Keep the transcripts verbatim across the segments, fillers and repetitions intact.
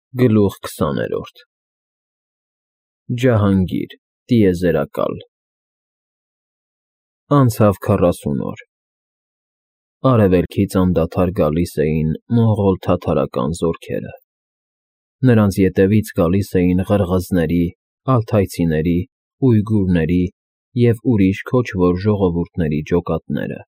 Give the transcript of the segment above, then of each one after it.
Գլուխ քսաներորդ Ջահանգիր, տիեզերակալ Անցավ քառասուն օր։ Արևելքից անդադար գալիս էին մոնղոլ թաթարական զորքերը։ Նրանց ետևից գալիս էին ղրղզների, ալթայցիների, ույգուրների և ուրիշ քոչվոր ժողովուրդների ջոկատները։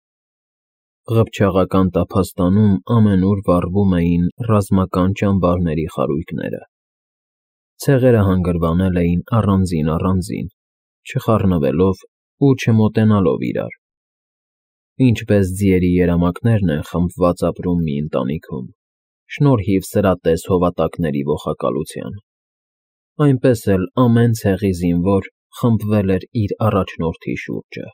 Ղփչաղական տափաստանում ամենուր վառվում էին ռազմական ճամբարների խարույկները։ Ցեղերը հանգրվանել էին առանձին֊առանձին, չխառնվելով ու չմոտենալով իրար։ Ինչպես ձիերի երամակներն են խմբված ապրում մի ընտանիքում, շնորհիվ սրատես հովատակների ողակալության, այնպես էլ ամեն ցեղի զինվոր խմբվել էր իր առաջնորդի շուրջը։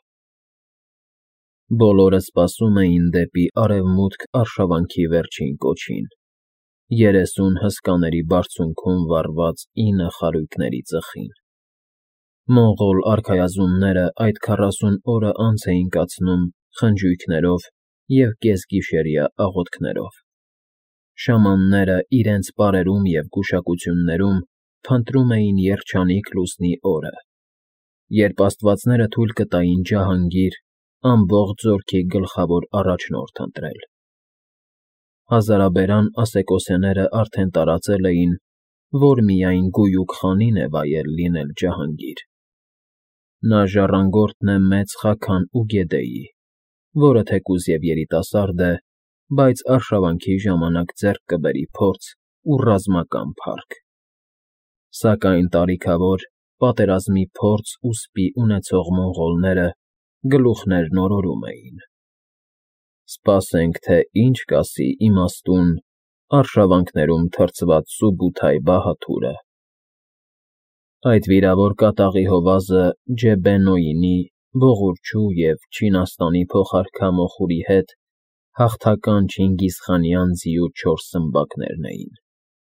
Բոլորը սպասում էին դեպի արևմուտք արշավանքի վերջին կոչին, երեսուն հսկաների բարձունքում վառված ինը խարույկների ծխին։ Մոնղոլ արքայազունները այդ քառասուն օրը անց էին կացնում խնջույքներով և կեսգիշերյա աղոթքներով։ Շամանները իրենց պարերում և գուշակություններում փնտրում էին երջանիկ լուսնի օրը, երբ աստվածները թույլ կտային Ջահանգիր ամբողջ զորքի գլխավոր առաջնորդ ընտրել։ Հազարաբերան ասեկոսեները արդեն տարածել էին, որ միայն Գույուք խանին է վայել լինել Ջահանգիր։ Նա ժառանգորդն է մեծ Խաքան ու Գեդեի, որը թեկուզ և երիտասարդ է, բայց արշավանքի ժամանակ ձեռք կբերի փորձ ու ռազմական փառք։ Սակայն տարիքավոր, պատերազմի փորձ ու սպի ունեցող մոնղոլները գլուխներն օրորում էին։ Սպասենք, թե ինչ կասի իմաստուն, արշավանքներում թրծված Սուբութայ բահադուրը։ Այդ վիրավոր կատաղի հովազը Ջեբեն-Նոյինի, Բողուրչու և Չինաստանի փոխարքա Մոխուրի հետ հաղթական չինգիզխանյան ձիու չորս սմբակներն էին։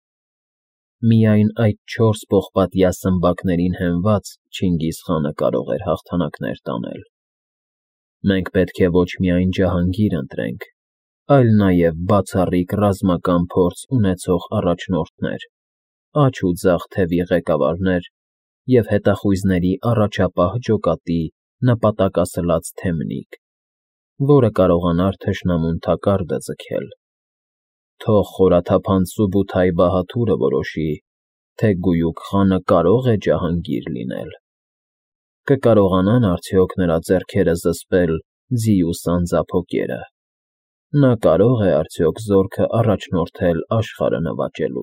Միայն այդ չորս պողպատյա սմբակներին հենված Չինգիզխանը կարող էր հաղթանակներ տանել։ Մենք պետք է ոչ միայն Ջահանգիր ընտրենք, այլ նաև բացառիկ ռազմական փորձ ունեցող առաջնորդներ, աջ ու ձախ թևի ղեկավարներ և հետախույզների առաջապահ ջոկատի նպատակասլաց թեմնիկ, որը կարողանար թշնամուն թակարդը ձգել։ Թող խորաթափանց Սուբութայ բահադուրը որոշի, թե Գույուք խանը կարո՞ղ է Ջահանգիր լինել։ Կկարողանա՞ն արդյոք նրա ձեռքերը զսպել ձիու սանձափոկերը։ Նա կարո՞ղ է արդյոք զորքը առաջնորդել աշխարհը նվաճելու։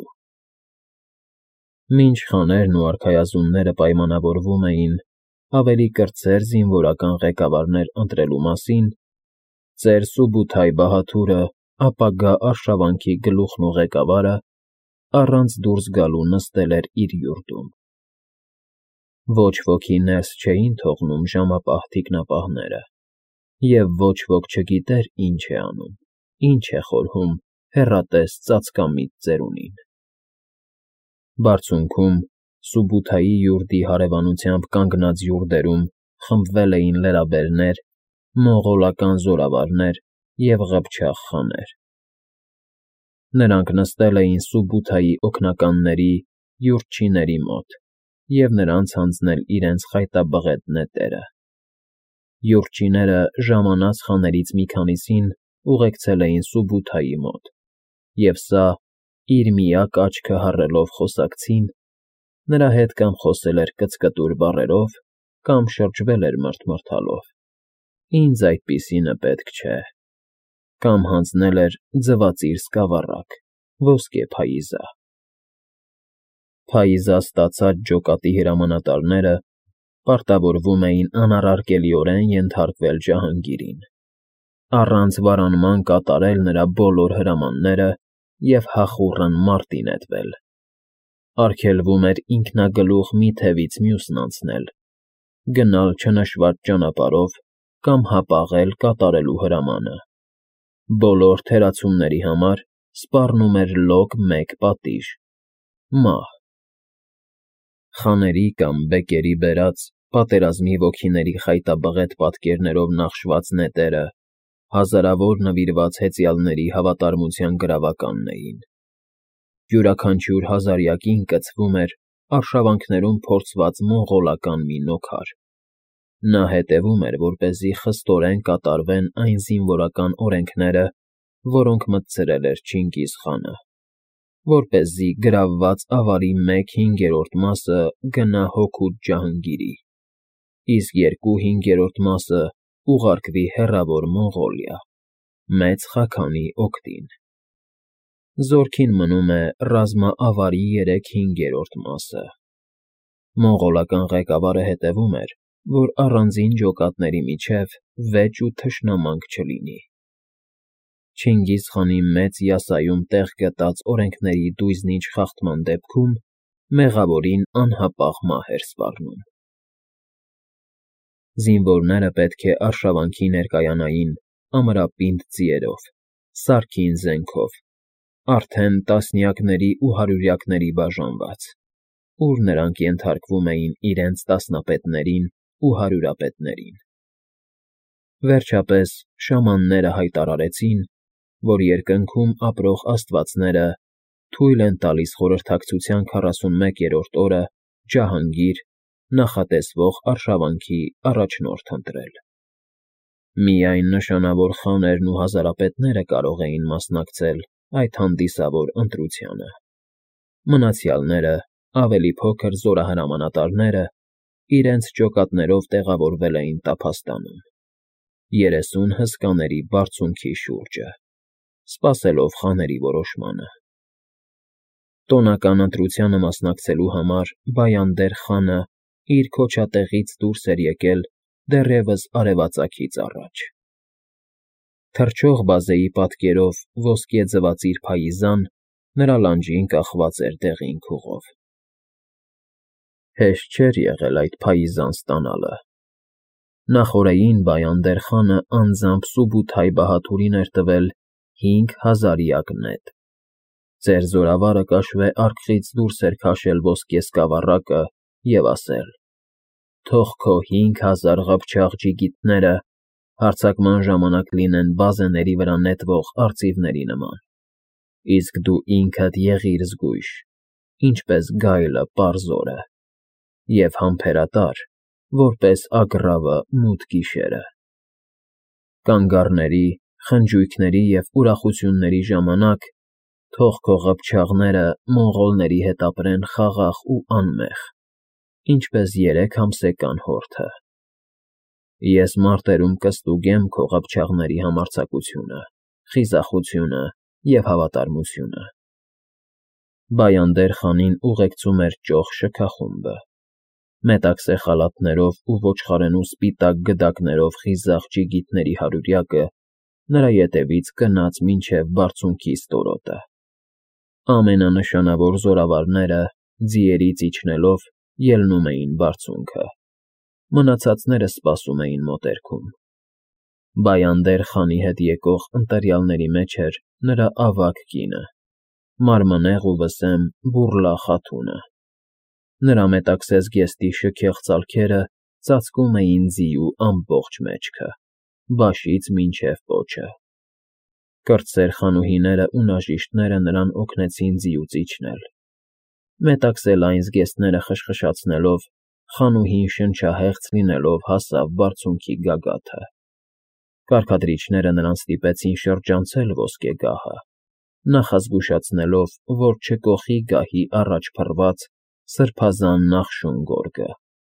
Մինչ խաներն ու արքայազունները պայմանավորվում էին ավելի կրտսեր զինվորական ղեկավարներ ընտրելու մասին, ծեր Սուբութայ բահադուրը, ապագա արշավանքի գլուխն ու ղեկավարը, առանց դուրս գալու նստել էր իր յուրտում։ Ոչ ոքի ներս չէին թողնում ժամապահ թիկնապահները, և ոչ ոք չգիտեր ինչ է անում, ինչ է խորհում հեռատես ծածկամիտ ծերունին։ Բարձունքում, Սուբութայի յուրտի հարևանությամբ կանգնած յուրտերում խմբվել էին լրաբերներ, մոնղոլական զորավարներ և ղփչաղ խաներ։ Նրանք նստել էին Սուբութայի օգնականների, յուրտչիների մոտ և նրանց հանձնել իրենց խայտաբղետ նետերը։ Յուրտչիները ժամանած խաներից մի քանիսին ուղեկցել էին Սուբութայի մոտ, և սա, իր միակ աչքը հառելով խոսակցին, նրա հետ կամ խոսել էր կծկտուր բառերով, կամ շրջվել էր մռթմռթալով. «Ինձ այդպիսինը պետք չէ», կամ հանձնել էր ձվածիր սկավառակ, ոսկե փայիզա։ Փայիզա ստացած ջոկատի հրամանատարները պարտավորվում էին անառարկելիորեն ենթարկվել Ջահանգիրին, առանց վարանման կատարել նրա բոլոր հրամանները և հախուռն մարտի նետվել։ Արգելվում էր ինքնագլուխ մի թևից մյուսն անցնել, գնալ չնշված ճանապարհով կամ հապաղել կատարելու հրամանը։ Բոլոր թերացումների համար սպառնում էր լոկ մեկ պատիժ՝ մահ։ Խաների կամ բեկերի բերած, պատերազմի ոգիների խայտաբղետ պատկերներով նախշված նետերը հազարավոր նվիրված հեծյալների հավատարմության գրավականն էին։ Յուրաքանչյուր հազարյակին կցվում էր արշավանքներում փորձված մոնղոլական մի նոքար։ Նա հետևում էր, որպեսզի խստորեն կատարվեն այն զինվորական օրենքները, որոնք մտցրել էր Չինգիզ խանը, որպեսզի գրավված ավարի մեկ հինգերորդ մասը գնա հօգուտ Ջահանգիրի, իսկ երկու հինգերորդ մասը ուղարկվի հեռավոր Մոնղոլիա, մեծ խաքանի օգտին։ Զորքին մնում է ռազմաավարի երեք հինգերորդ մասը։ Մոնղոլական ղեկավարը հետևում էր, որ առանձին ջոկատների միջև վեճ ու թշնամանք չլինի։ Չինգիզ խանի մեծ յասայում տեղ գտած օրենքների դույզնիչ խախտման դեպքում մեղավորին անհապաղ մահ էր սպառնում։ Զինվորները պետք է արշավանքի ներկայանային ամրապինդ ձիերով, սարքին զենքով, արդեն տասնյակների ու հարյուրյակների բաժանված, ուր նրանք ենթարկվում էին իրենց տասնապետներին ու հարյուրապետներին։ Վերջապես շամանները հայտարարեցին, որ երկնքում ապրող աստվածները թույլ են տալիս խորհրդակցության քառասունմեկերորդ օրը Ջահանգիր, նախատեսվող արշավանքի առաջնորդ ընտրել։ Միայն նշանավոր խաներն ու հազարապետները կարող էին մասնակցել այդ հանդիսավոր ընտրությանը։ Մնացյալները, ավելի փոքր զորահրամանատարները, իրենց ջոկատներով տեղավորվել էին տափաստանում, երեսուն հսկաների բարձունքի շուրջը, սպասելով խաների որոշմանը։ Տոնական ընտրությանը մասնակցելու համար Բայանդեր խանը իր քոչատեղից դուրս էր եկել դեռևս արևածագից առաջ։ Թռչող բազեի պատկերով ոսկե ձվածիր փայիզան նրա լանջին կախված էր դեղին քուղով։ Հեշտ չէր եղել այդ փայիզան ստանալը։ Նախօրեին Բայանդեր խանը անձամբ Սուբութայ Բահադուրին էր տվել հինգ հազարյակ նետ։ Ձեր զորավարը կաշվե արկղից դուրս էր քաշել ոսկե սկավառակը և ասել. «Թող քո հինգ հազար ղփչաղ ջիգիտները հարձակման ժամանակ լինեն բազեների վրա նետվող արծիվների նման, իսկ դու ինքդ եղիր զգույշ, ինչպես գայլը պարզ օրը, և համբերատար, որպես ագռավը մութ գիշերը։ Կանգառների, խնջույքների և ուրախությունների ժամանակ թող քո ղփչաղները մոնղոլների հետ ապրեն խաղաղ ու անմեղ, ինչպես երեք ամսեկան հորթը։ Ես մարտերում կստուգեմ քո ղփչաղների համարձակությունը, խիզախությունը և հավատարմությունը»։ Բայանդեր խանին ուղեկցում էր ճոխ շքախումբը։ Մետաքսե խալաթներով ու ոչխարենու սպիտակ գդակներով խիզախ ջիգիտների հարյուրյակը նրա ետևից գնաց մինչև բարձունքի ստորոտը։ Ամենանշանավոր զորավարները, ձիերից իջնելով, ելնում էին բարձունքը։ Մնացածները սպասում էին մոտերքում։ Բայանդեր խանի հետ եկող ընտրյալների մեջ էր նրա ավագ կինը, մարմնեղ ու վսեմ Բուռլա խաթունը։ Նրա մետաքսե զգեստի շքեղ ծալքերը ծածկում էին ձիու ամբողջ մեջքը, բաշից մինչև պոչը։ Կրտսեր խանուհիները ու նաժիշտները նրան օգնեցին ձիուց իջնել։ Մետաքսե լայն զգեստները խշխշացնելով, խանուհին շնչահեղձ լինելով հասավ բարձունքի գագաթը։ Կարգադրիչները նրան ստիպեցին շրջանցել ոսկե գահը, նախազգուշացնելով, որ չկոխի գահի առաջ փռված սրբազան նախշուն գորգը։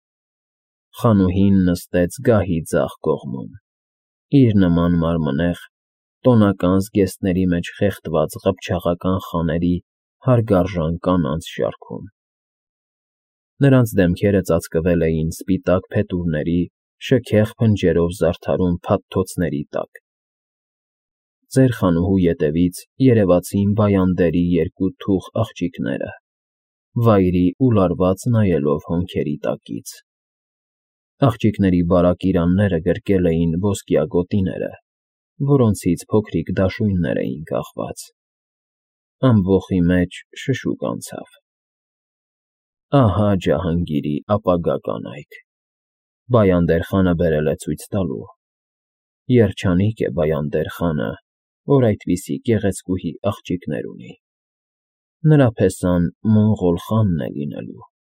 Խանուհին նստեց գահի ձախ կողմում, իր նման մարմնեղ, տոնական զգեստների մեջ խեղդված ղփչաղական խաների հարգարժան կանանց շարքում։ Նրանց դեմքերը ծածկվել էին սպիտակ փետուրների, շքեղ փնջերով զարդարուն փաթթոցների տակ։ Ձեր խանուհու ետևից երևացին Բայանդերի երկու թուխ աղջիկները, վայրի ու լարված նայելով հոնքերի տակից։ Աղջիկների բարակ իրանները գրկել էին ոսկյա գոտիները, որոնցից փոքրիկ դաշույններ էին կախված։ Ամբոխի մեջ շշուկ անցավ. «Ահա Ջահանգիրի ապագա կանայք»։ Բայանդեր խանը բերել է ցույց տալու։ Երջանիկ է Բայանդեր խանը, որ այդպիսի գեղեցկուհի աղջիկներ ունի։ Նրա փեսան մոնղոլ խանն է լինելու։